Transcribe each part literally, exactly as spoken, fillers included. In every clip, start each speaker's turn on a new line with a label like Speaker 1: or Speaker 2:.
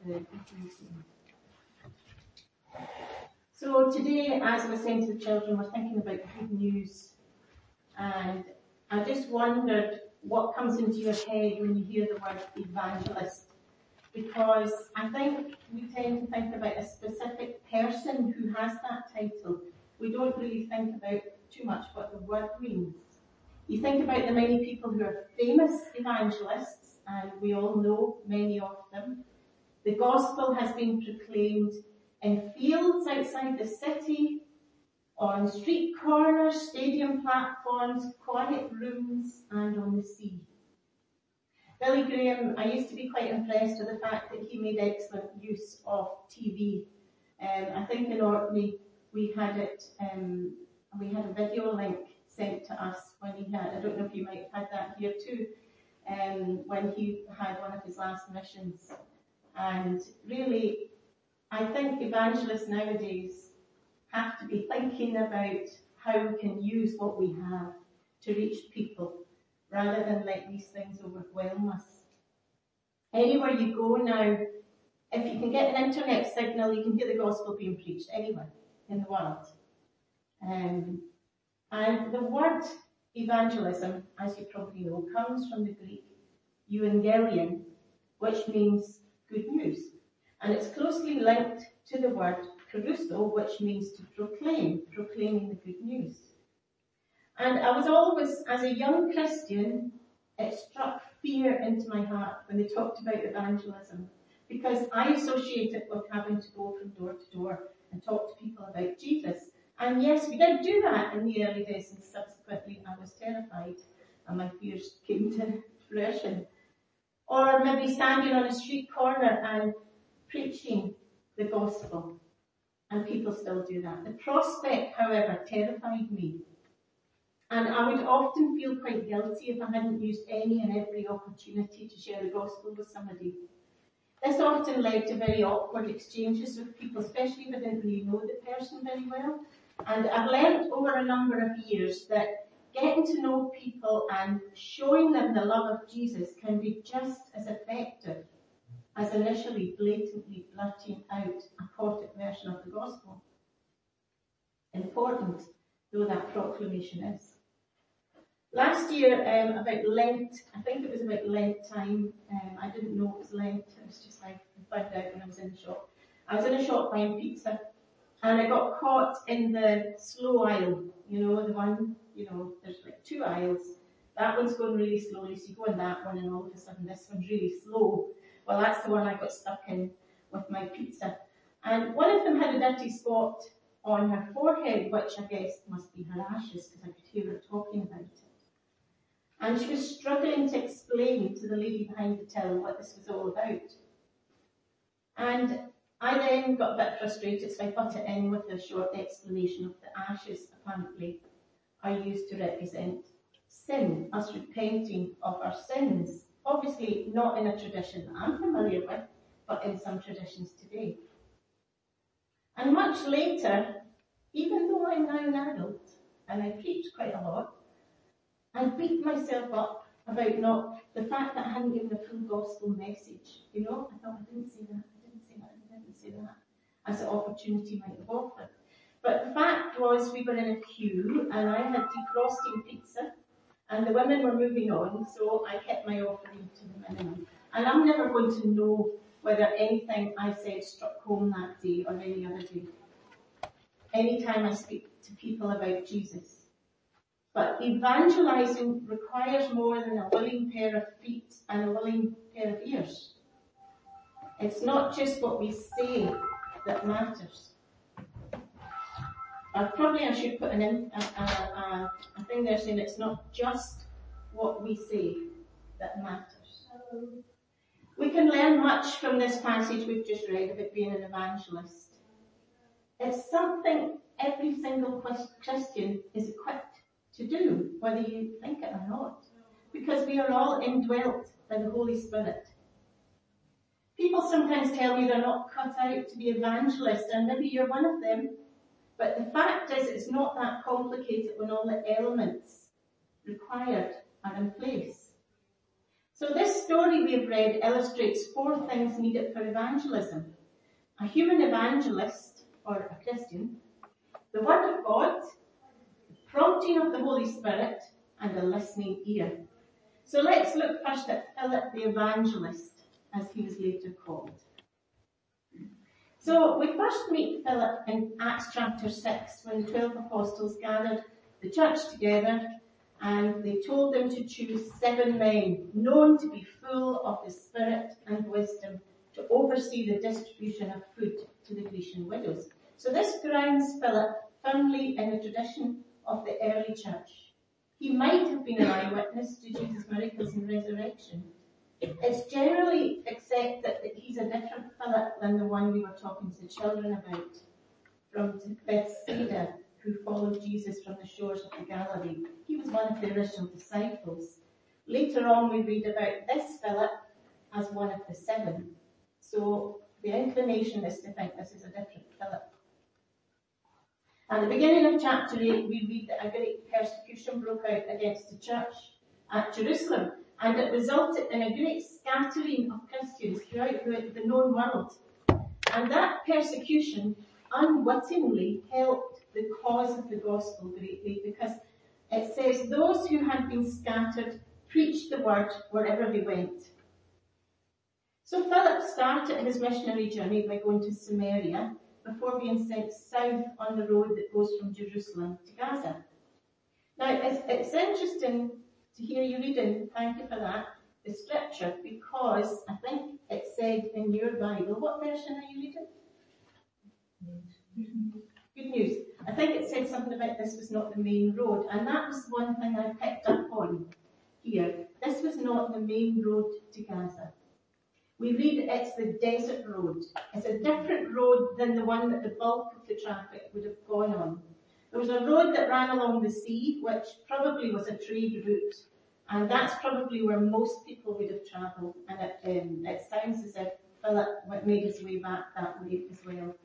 Speaker 1: the evening. So today, as I was saying to the children, we're thinking about good news. And I just wondered what comes into your head when you hear the word evangelist. Because I think we tend to think about a specific person who has that title. We don't really think about too much what the word means. You think about the many people who are famous evangelists, and we all know many of them. The gospel has been proclaimed in fields outside the city, on street corners, stadium platforms, quiet rooms, and on the sea. Billy Graham, I used to be quite impressed with the fact that he made excellent use of T V. Um, I think in Orkney we had it, um, we had a video link sent to us when he had, I don't know if you might have had that here too, um, when he had one of his last missions. And really, I think evangelists nowadays have to be thinking about how we can use what we have to reach people, rather than let these things overwhelm us. Anywhere you go now, if you can get an internet signal, you can hear the gospel being preached anywhere in the world. Um, and the word evangelism, as you probably know, comes from the Greek euangelion, which means good news. And it's closely linked to the word kerusso, which means to proclaim, proclaiming the good news. And I was always, as a young Christian, it struck fear into my heart when they talked about evangelism, because I associate it with having to go from door to door and talk to people about Jesus. And yes, we did do that in the early days, and subsequently I was terrified and my fears came to fruition. Or maybe standing on a street corner and preaching the gospel, and people still do that. The prospect, however, terrified me. And I would often feel quite guilty if I hadn't used any and every opportunity to share the gospel with somebody. This often led to very awkward exchanges with people, especially if I didn't really know the person very well. And I've learned over a number of years that getting to know people and showing them the love of Jesus can be just as effective as initially blatantly blurting out a potted version of the gospel. Important though that proclamation is. Last year, um, about Lent, I think it was about Lent time, um, I didn't know it was Lent, it was just like, I found out when I was in the shop. I was in a shop buying pizza, and I got caught in the slow aisle, you know, the one, you know, there's like two aisles. That one's going really slowly, so you go in that one, and all of a sudden this one's really slow. Well, that's the one I got stuck in with my pizza. And one of them had a dirty spot on her forehead, which I guess must be her ashes, because I could hear her talking about it. And she was struggling to explain to the lady behind the till what this was all about. And I then got a bit frustrated, so I put it in with a short explanation of the ashes apparently are used to represent sin, us repenting of our sins. Obviously not in a tradition that I'm familiar with, but in some traditions today. And much later, even though I'm now an adult, and I preach quite a lot, I beat myself up about not the fact that I hadn't given a full gospel message. You know, I thought I didn't say that, I didn't say that, I didn't say that, as the opportunity might have offered. But the fact was, we were in a queue, and I had defrosting pizza, and the women were moving on, so I kept my offering to the minimum. And I'm never going to know whether anything I said struck home that day or any other day. Anytime I speak to people about Jesus. But evangelizing requires more than a willing pair of feet and a willing pair of ears. It's not just what we say that matters. Uh, probably I should put an in, a, a, a, a thing there saying it's not just what we say that matters. We can learn much from this passage we've just read about being an evangelist. It's something every single Christian is equipped to do, whether you think it or not, because we are all indwelt by the Holy Spirit. People sometimes tell me they're not cut out to be evangelists, and maybe you're one of them, but the fact is it's not that complicated when all the elements required are in place. So this story we've read illustrates four things needed for evangelism. A human evangelist, or a Christian, the Word of God, the prompting of the Holy Spirit, and a listening ear. So let's look first at Philip the evangelist, as he was later called. So we first meet Philip in Acts chapter six, when the twelve apostles gathered the church together and they told them to choose seven men known to be full of the Spirit and wisdom to oversee the distribution of food to the Grecian widows. So this grounds Philip firmly in the tradition of the early church. He might have been an eyewitness to Jesus' miracles and resurrection. It's generally accepted that he's a different Philip than the one we were talking to the children about from Bethsaida, who followed Jesus from the shores of the Galilee. He was one of the original disciples. Later on we read about this Philip as one of the seven. So the inclination is to think this is a different Philip. At the beginning of chapter eight, we read that a great persecution broke out against the church at Jerusalem, and it resulted in a great scattering of Christians throughout the, the known world. And that persecution unwittingly helped the cause of the gospel greatly, because it says those who had been scattered preached the word wherever they went. So Philip started his missionary journey by going to Samaria before being sent south on the road that goes from Jerusalem to Gaza. Now, it's, it's interesting to hear you reading, thank you for that, the scripture, because I think it said in your Bible, what version are you reading? Good news. I think it said something about this was not the main road, and that was one thing I picked up on here. This was not the main road to Gaza. We read it's the desert road. It's a different road than the one that the bulk of the traffic would have gone on. There was a road that ran along the sea, which probably was a trade route, and that's probably where most people would have travelled, and it, um, it sounds as if Philip made his way back that way as well.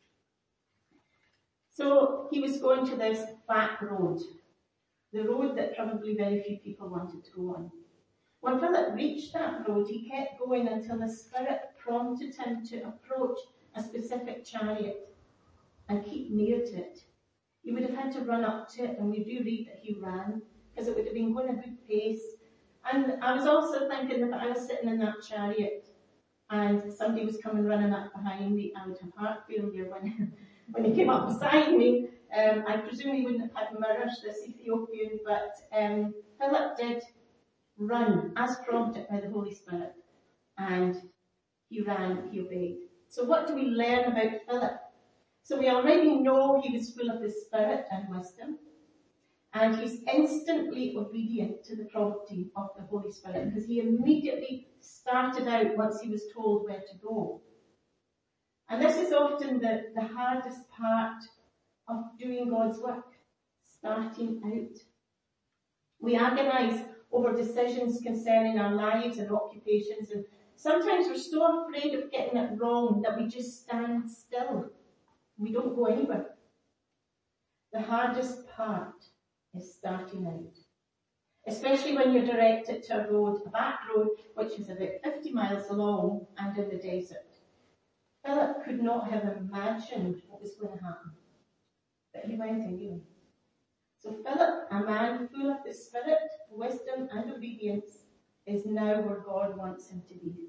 Speaker 1: So he was going to this back road, the road that probably very few people wanted to go on. When Philip reached that road, he kept going until the Spirit prompted him to approach a specific chariot and keep near to it. He would have had to run up to it, and we do read that he ran, because it would have been going a good pace. And I was also thinking that if I was sitting in that chariot and somebody was coming running up behind me, I would have heart failure when, when he came up beside me. Um, I presume he wouldn't have had mirrors, this Ethiopian, but um, Philip did run as prompted by the Holy Spirit, and he ran, he obeyed. So what do we learn about Philip? So we already know he was full of the Spirit and wisdom, and he's instantly obedient to the prompting of the Holy Spirit, because he immediately started out once he was told where to go. And this is often the, the hardest part of doing God's work, starting out. We agonise over decisions concerning our lives and occupations, and sometimes we're so afraid of getting it wrong that we just stand still. We don't go anywhere. The hardest part is starting out, especially when you're directed to a road, a back road, which is about fifty miles long and in the desert. Philip could not have imagined what was going to happen, but he went anyway. So Philip, a man full of the Spirit, wisdom and obedience, is now where God wants him to be.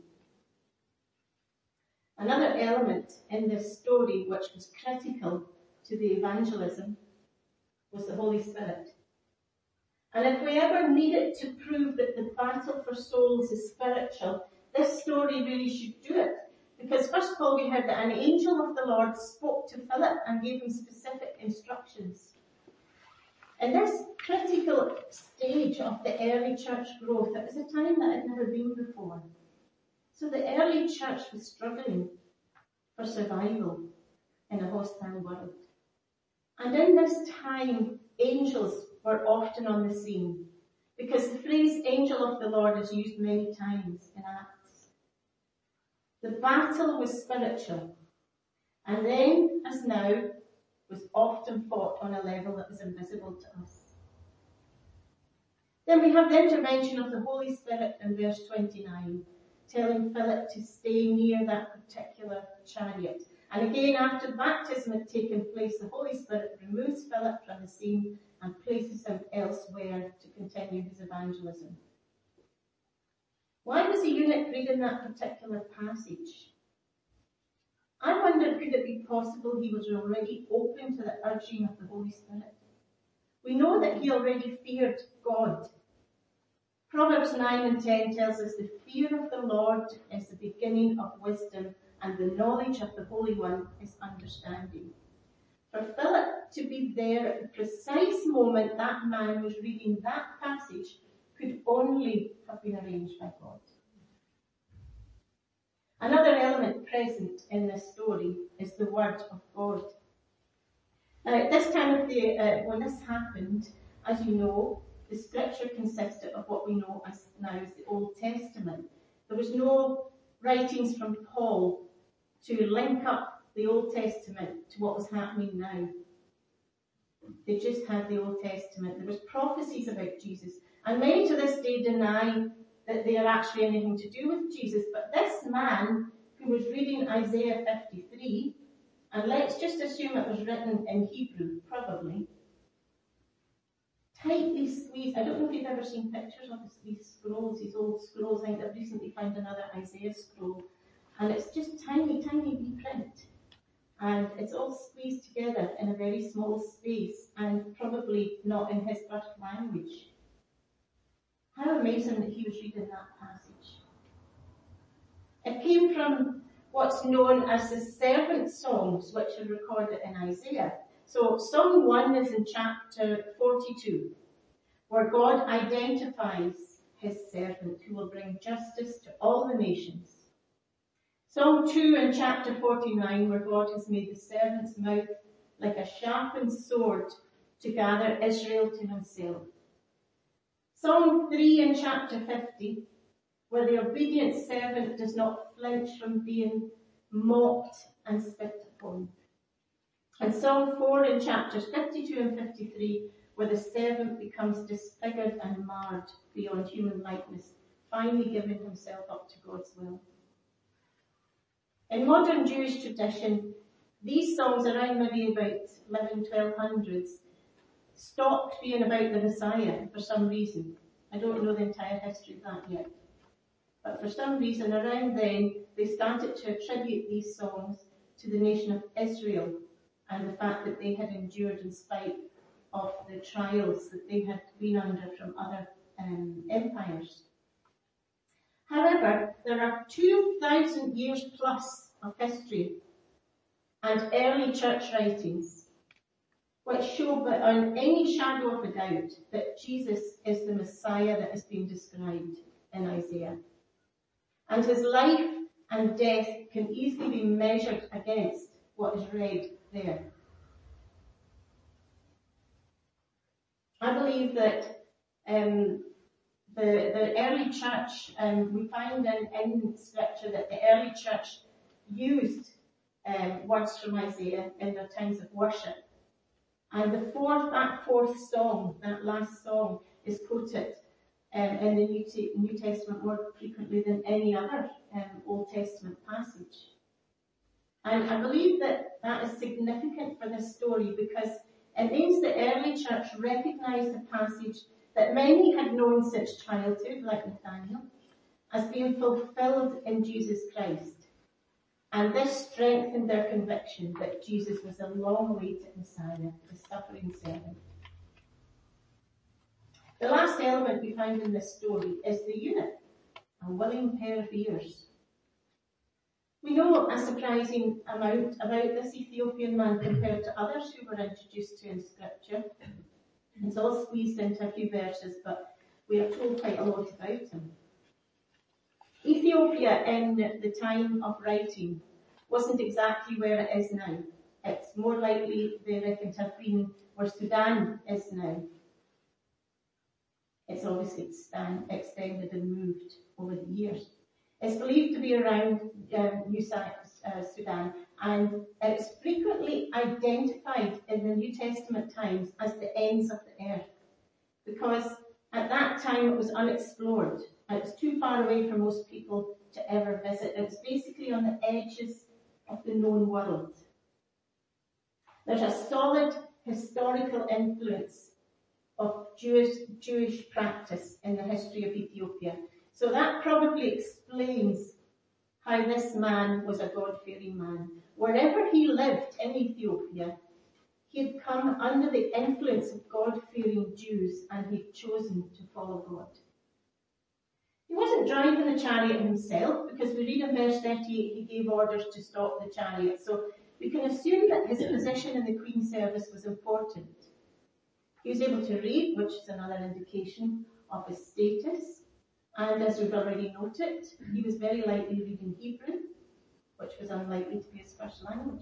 Speaker 1: Another element in this story which was critical to the evangelism was the Holy Spirit. And if we ever needed to prove that the battle for souls is spiritual, this story really should do it. Because first of all, we heard that an angel of the Lord spoke to Philip and gave him specific instructions. In this critical stage of the early church growth, it was a time that had never been before. So the early church was struggling for survival in a hostile world. And in this time, angels were often on the scene, because the phrase angel of the Lord is used many times in Acts. The battle was spiritual, and then, as now, was often fought on a level that was invisible to us. Then we have the intervention of the Holy Spirit in verse twenty-nine, telling Philip to stay near that particular chariot. And again, after baptism had taken place, the Holy Spirit removes Philip from the scene and places him elsewhere to continue his evangelism. Why was the eunuch reading that particular passage? I wonder, could it be possible he was already open to the urging of the Holy Spirit? We know that he already feared God. Proverbs nine and ten tells us the fear of the Lord is the beginning of wisdom, and the knowledge of the Holy One is understanding. For Philip to be there at the precise moment that man was reading that passage could only have been arranged by God. Another element present in this story is the Word of God. Now, at this time of the, uh, when this happened, as you know, the scripture consisted of what we know as now as the Old Testament. There was no writings from Paul to link up the Old Testament to what was happening now. They just had the Old Testament. There was prophecies about Jesus. And many to this day deny that they are actually anything to do with Jesus. But this man who was reading Isaiah fifty-three, and let's just assume it was written in Hebrew, probably, tightly squeezed. I don't know if you've ever seen pictures of these scrolls, these old scrolls. I think I've recently found another Isaiah scroll. And it's just tiny, tiny wee print. And it's all squeezed together in a very small space, and probably not in his birth language. How amazing that he was reading that passage. It came from what's known as the servant songs, which are recorded in Isaiah. So Song one is in chapter forty-two, where God identifies his servant who will bring justice to all the nations. Song two in chapter forty-nine, where God has made the servant's mouth like a sharpened sword to gather Israel to himself. Song three in chapter fifty, where the obedient servant does not flinch from being mocked and spit upon. And Song four in chapters fifty-two and fifty-three, where the servant becomes disfigured and marred beyond human likeness, finally giving himself up to God's will. In modern Jewish tradition, these songs around maybe about eleven, twelve hundreds stopped being about the Messiah for some reason. I don't know the entire history of that yet. But for some reason around then, they started to attribute these songs to the nation of Israel and the fact that they had endured in spite of the trials that they had been under from other um, empires. However, there are two thousand years plus of history and early church writings which show beyond any shadow of a doubt that Jesus is the Messiah that has been described in Isaiah. And his life and death can easily be measured against what is read there. I believe that um, The, the early church, um, we find in, in scripture that the early church used um, words from Isaiah in their times of worship. And the fourth, that fourth song, that last song, is quoted um, in the New, T- New Testament more frequently than any other um, Old Testament passage. And I believe that that is significant for this story because it means the early church recognized the passage that many had known since childhood, like Nathaniel, as being fulfilled in Jesus Christ. And this strengthened their conviction that Jesus was a long-awaited Messiah, the suffering servant. The last element we find in this story is the eunuch, a willing pair of ears. We know a surprising amount about this Ethiopian man compared to others who were introduced to in Scripture. It's all squeezed into a few verses, but we are told quite a lot about him. Ethiopia in the time of writing wasn't exactly where it is now. It's more likely, they reckon, to have been where Sudan is now. It's obviously expand, extended and moved over the years. It's believed to be around um, New uh, Sudan, and it's frequently identified in the New Testament times as the ends of the earth, because At that time, it was unexplored. It was too far away for most people to ever visit. It was basically on the edges of the known world. There's a solid historical influence of Jewish, Jewish practice in the history of Ethiopia. So that probably explains how this man was a God-fearing man. Wherever he lived in Ethiopia, he had come under the influence of God-fearing Jews, and he'd chosen to follow God. He wasn't driving the chariot himself, because we read in verse thirty-eight he gave orders to stop the chariot. So we can assume that his position in the Queen's service was important. He was able to read, which is another indication of his status. And as we've already noted, he was very likely reading Hebrew, which was unlikely to be his first language.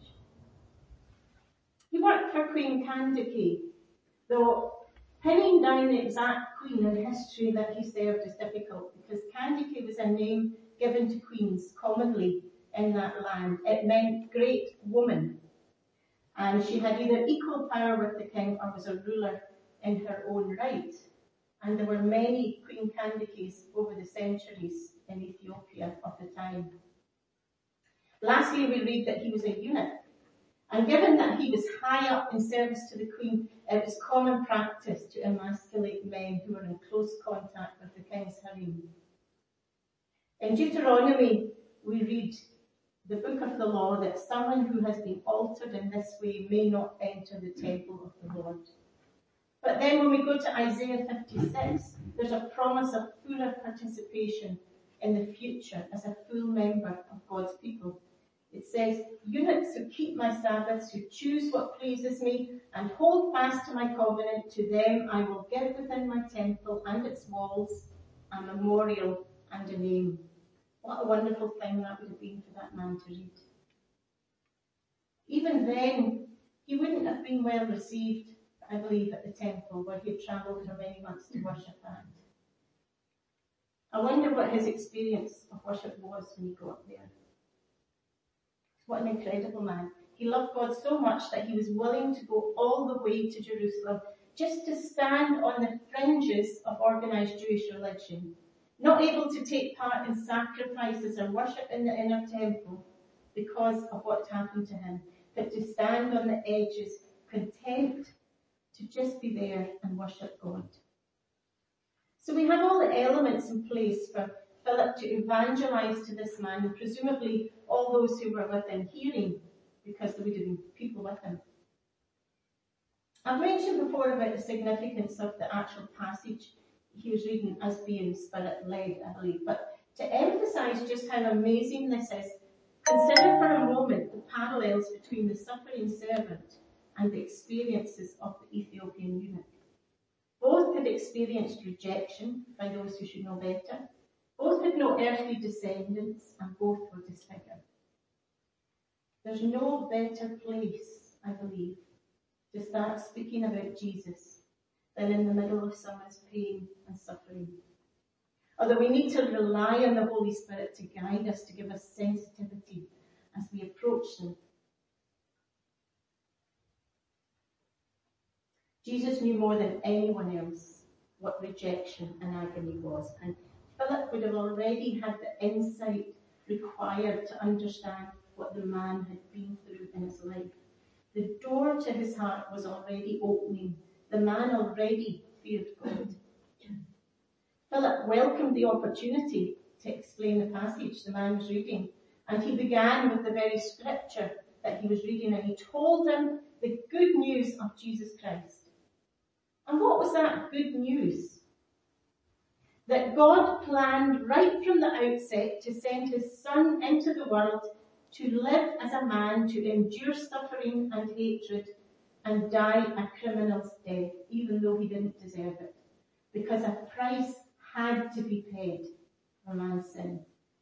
Speaker 1: He worked for Queen Candace, though pinning down the exact queen in history that he served is difficult, because Candace was a name given to queens commonly in that land. It meant great woman, and she had either equal power with the king or was a ruler in her own right. And there were many Queen Candaces over the centuries in Ethiopia of the time. Lastly, we read that he was a eunuch. And given that he was high up in service to the queen, it was common practice to emasculate men who were in close contact with the king's harem. In Deuteronomy, we read the book of the law that someone who has been altered in this way may not enter the temple of the Lord. But then when we go to Isaiah fifty-six, there's a promise of fuller participation in the future as a full member of God's people. It says, eunuchs who keep my Sabbaths, who choose what pleases me, and hold fast to my covenant, to them I will give within my temple and its walls a memorial and a name. What a wonderful thing that would have been for that man to read. Even then, he wouldn't have been well received, I believe, at the temple where he had travelled for many months to worship at. I wonder what his experience of worship was when he got there. What an incredible man. He loved God so much that he was willing to go all the way to Jerusalem just to stand on the fringes of organised Jewish religion, not able to take part in sacrifices or worship in the inner temple because of what happened to him, but to stand on the edges, content to just be there and worship God. So we have all the elements in place for Philip to evangelize to this man, and presumably all those who were within hearing, because there would have been people with him. I've mentioned before about the significance of the actual passage he was reading as being spirit-led, I believe. But to emphasise just how amazing this is, consider for a moment the parallels between the suffering servant and the experiences of the Ethiopian eunuch. Both had experienced rejection by those who should know better. Both had no earthly descendants, and both were disfigured. There's no better place, I believe, to start speaking about Jesus than in the middle of someone's pain and suffering. Although we need to rely on the Holy Spirit to guide us, to give us sensitivity as we approach them. Jesus knew more than anyone else what rejection and agony was, and Philip would have already had the insight required to understand what the man had been through in his life. The door to his heart was already opening. The man already feared God. Philip welcomed the opportunity to explain the passage the man was reading, and he began with the very scripture that he was reading, and he told him the good news of Jesus Christ. And what was that good news? That God planned right from the outset to send his Son into the world to live as a man, to endure suffering and hatred, and die a criminal's death, even though he didn't deserve it, because a price had to be paid for man's sin.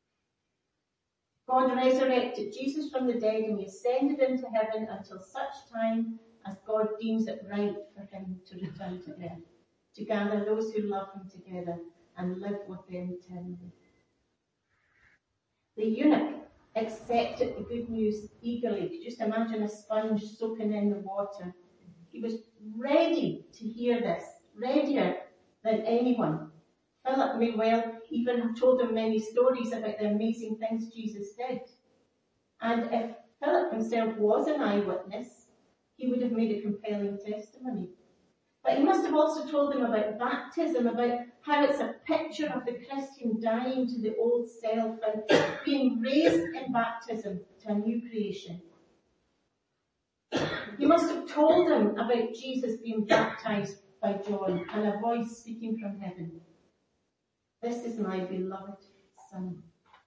Speaker 1: God resurrected Jesus from the dead, and he ascended into heaven until such time as God deems it right for him to return to earth, to gather those who love him together and live with them eternally. The eunuch accepted the good news eagerly. Just imagine a sponge soaking in the water. He was ready to hear this, readier than anyone. Philip may well even have told him many stories about the amazing things Jesus did. And if Philip himself was an eyewitness, he would have made a compelling testimony. But he must have also told them about baptism, about how it's a picture of the Christian dying to the old self and being raised in baptism to a new creation. He must have told them about Jesus being baptized by John and a voice speaking from heaven. This is my beloved Son.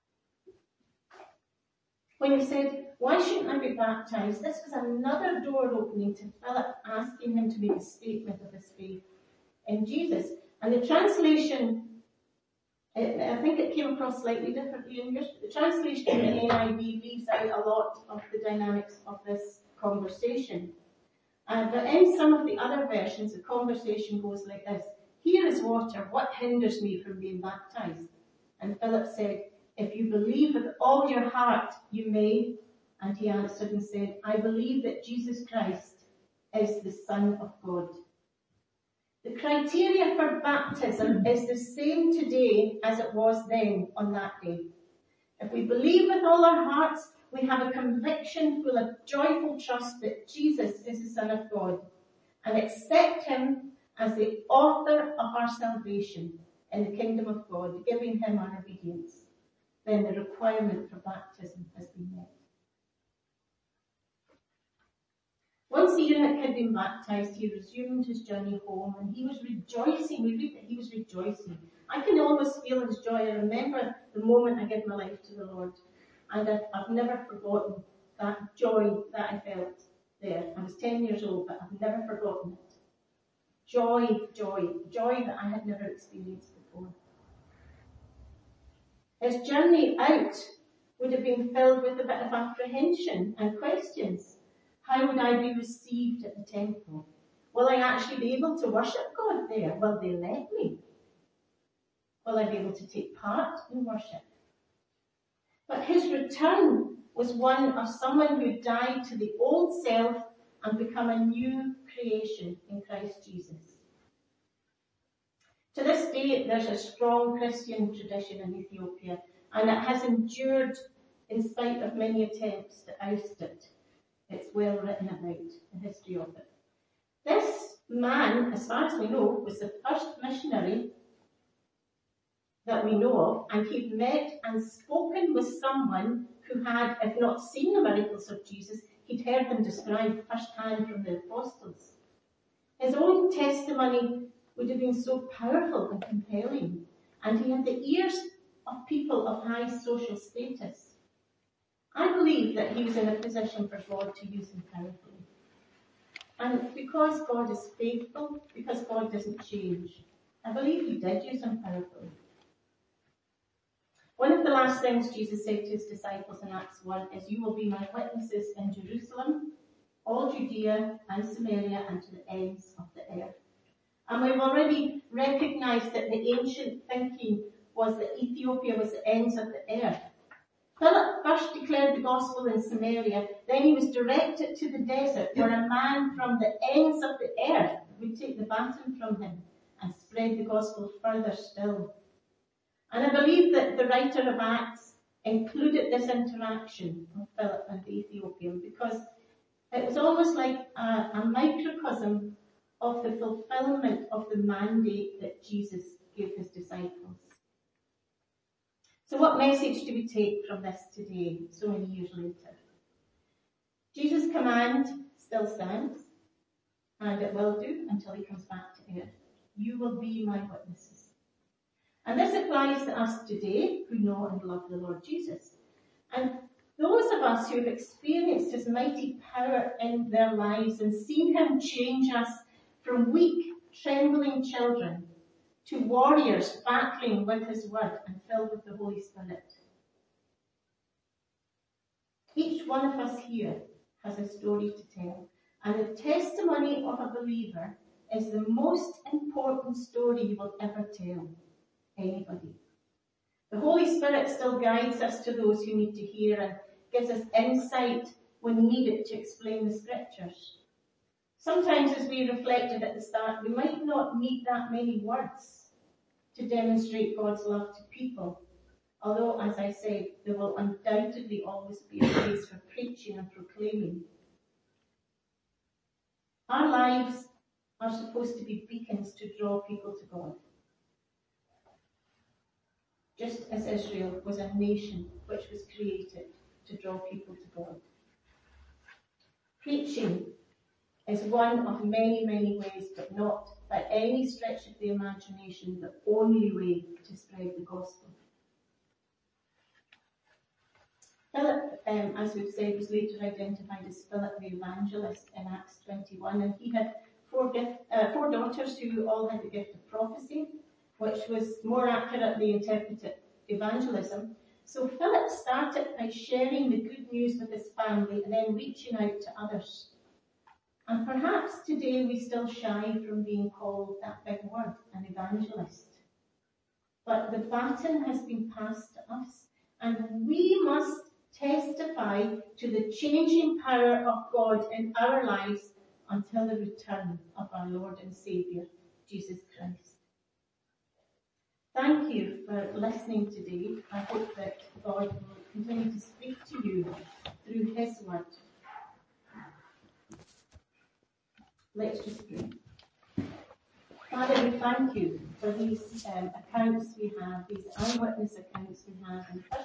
Speaker 1: When he said, why shouldn't I be baptized? This was another door opening to Philip, asking him to make a statement of his faith in Jesus. And the translation, I think it came across slightly differently in yours, but the translation in the N I V leaves out a lot of the dynamics of this conversation. Uh, but in some of the other versions, the conversation goes like this. Here is water, what hinders me from being baptized? And Philip said, if you believe with all your heart, you may. And he answered and said, I believe that Jesus Christ is the Son of God. The criteria for baptism is the same today as it was then on that day. If we believe with all our hearts, we have a conviction full of joyful trust that Jesus is the Son of God and accept him as the author of our salvation in the kingdom of God, giving him our obedience, then the requirement for baptism has been met. Once the eunuch had been baptized, he resumed his journey home and he was rejoicing. We read that he was rejoicing. I can almost feel his joy. I remember the moment I gave my life to the Lord, and I've, I've never forgotten that joy that I felt there. I was ten years old, but I've never forgotten it. Joy, joy, joy that I had never experienced before. His journey out would have been filled with a bit of apprehension and questions. How would I be received at the temple? Will I actually be able to worship God there? Will they let me? Will I be able to take part in worship? But his return was one of someone who died to the old self and become a new creation in Christ Jesus. To this day, there's a strong Christian tradition in Ethiopia, and it has endured in spite of many attempts to oust it. It's well written about the history of it. This man, as far as we know, was the first missionary that we know of, and he'd met and spoken with someone who had, if not seen the miracles of Jesus, he'd heard them described firsthand from the apostles. His own testimony would have been so powerful and compelling, and he had the ears of people of high social status. I believe that he was in a position for God to use him powerfully. And because God is faithful, because God doesn't change, I believe he did use him powerfully. One of the last things Jesus said to his disciples in Acts one is, you will be my witnesses in Jerusalem, all Judea and Samaria, and to the ends of the earth. And we've already recognised that the ancient thinking was that Ethiopia was the ends of the earth. Philip first declared the gospel in Samaria, then he was directed to the desert where a man from the ends of the earth would take the baton from him and spread the gospel further still. And I believe that the writer of Acts included this interaction of Philip and the Ethiopian because it was almost like a, a microcosm of the fulfillment of the mandate that Jesus gave his disciples. So what message do we take from this today, so many years later? Jesus' command still stands, and it will do until he comes back to earth. You will be my witnesses. And this applies to us today who know and love the Lord Jesus. And those of us who have experienced his mighty power in their lives and seen him change us from weak, trembling children to warriors battling with his word and filled with the Holy Spirit. Each one of us here has a story to tell, and the testimony of a believer is the most important story you will ever tell anybody. The Holy Spirit still guides us to those who need to hear and gives us insight when needed to explain the scriptures. Sometimes, as we reflected at the start, we might not need that many words to demonstrate God's love to people. Although, as I said, there will undoubtedly always be a place for preaching and proclaiming. Our lives are supposed to be beacons to draw people to God. Just as Israel was a nation which was created to draw people to God. Preaching is one of many, many ways, but not by any stretch of the imagination the only way to spread the gospel. Philip, um, as we've said, was later identified as Philip the Evangelist in Acts twenty-one, and he had four, gift, uh, four daughters who all had the gift of prophecy, which was more accurately interpreted evangelism. So Philip started by sharing the good news with his family and then reaching out to others. And perhaps today we still shy from being called that big word, an evangelist. But the baton has been passed to us, and we must testify to the changing power of God in our lives until the return of our Lord and Saviour, Jesus Christ. Thank you for listening today. I hope that God will continue to speak to you through His word. Let's just pray. Father, we thank you for these um, accounts we have, these eyewitness accounts we have, and